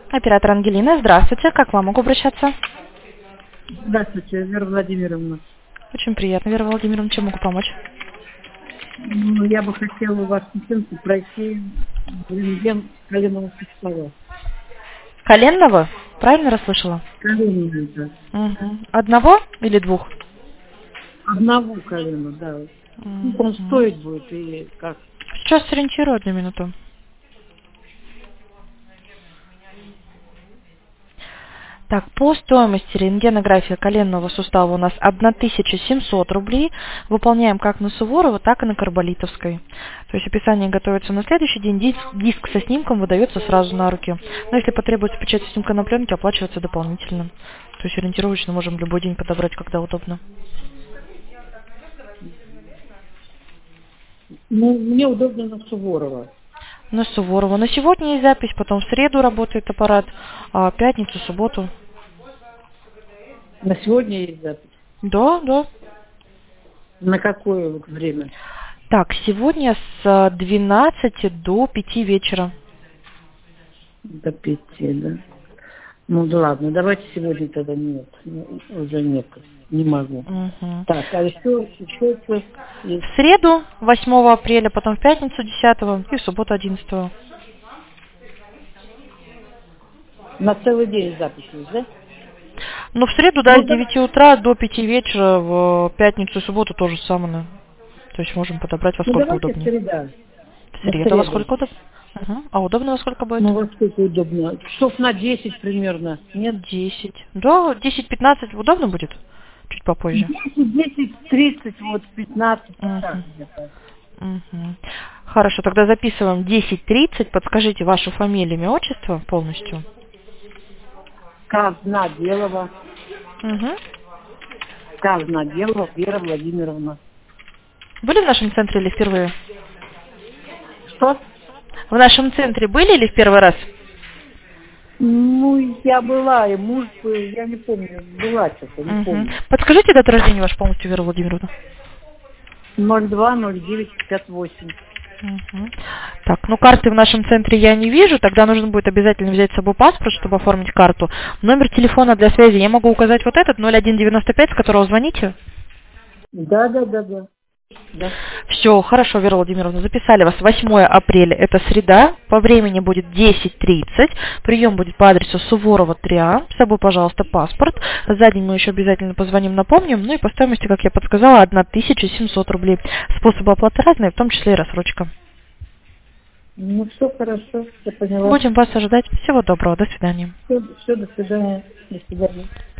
Оператор Ангелина, здравствуйте. Как к вам могу обращаться? Здравствуйте, Вера Владимировна. Очень приятно, Вера Владимировна. Чем могу помочь? Я бы хотела у вас пациентку пройти в рентген коленного сустава. Коленного? Правильно расслышала? Коленного, да. Угу. Одного или двух? Одного колена, да. Сколько он стоить будет и как? Сейчас сориентирую 1 минуту. Так, по стоимости рентгенография коленного сустава у нас 1700 рублей. Выполняем как на Суворова, так и на Карболитовской. То есть описание готовится на следующий день. Диск со снимком выдается сразу на руки. Но если потребуется печать снимка на пленке, оплачивается дополнительно. То есть ориентировочно можем любой день подобрать, когда удобно. Мне удобно на Суворова. На Суворова. На сегодня есть запись, потом в среду работает аппарат, а пятницу, субботу. На сегодня есть запись. Да, да. На какое время? Так, сегодня с 12 до 5 вечера. До 5, да. Ну да ладно, давайте сегодня тогда нет. Уже нет. Не могу. Угу. Так, а еще есть. В среду 8 апреля, потом в пятницу 10 и в субботу 11. На целый день запись есть, да? Ну, в среду, да, с 9 утра до 5 вечера, в пятницу и субботу тоже самое. То есть можем подобрать во сколько удобнее. Среда. В среду во сколько удобно? Угу. А удобно во сколько будет? Ну, во сколько удобно? Часов на 10 примерно. Нет? 10. Да, 10-15 удобно будет? Чуть попозже. 10, 30, вот 15. Угу. Так. Угу. Хорошо, тогда записываем 10:30. Подскажите вашу фамилию, имя, отчество полностью. Казнаделова. Угу. Казнаделова Вера Владимировна. Были в нашем центре или впервые? Что? В нашем центре были или в первый раз? Ну, я была, и муж был, я не помню, была что-то, не помню. Подскажите дату рождения вашу полностью, Вера Владимировна. 02-09-58. Угу. Так, ну карты в нашем центре я не вижу, тогда нужно будет обязательно взять с собой паспорт, чтобы оформить карту. Номер телефона для связи я могу указать вот этот, 0195, с которого звоните. Да. Все, хорошо, Вера Владимировна, записали вас. 8 апреля, это среда, по времени будет 10:30, прием будет по адресу Суворова 3А, с собой, пожалуйста, паспорт. За день мы еще обязательно позвоним, напомним, ну и по стоимости, как я подсказала, 1700 рублей. Способы оплаты разные, в том числе и рассрочка. Ну, все хорошо, я поняла. Будем вас ожидать. Всего доброго, до свидания. Все, до свидания. До свидания.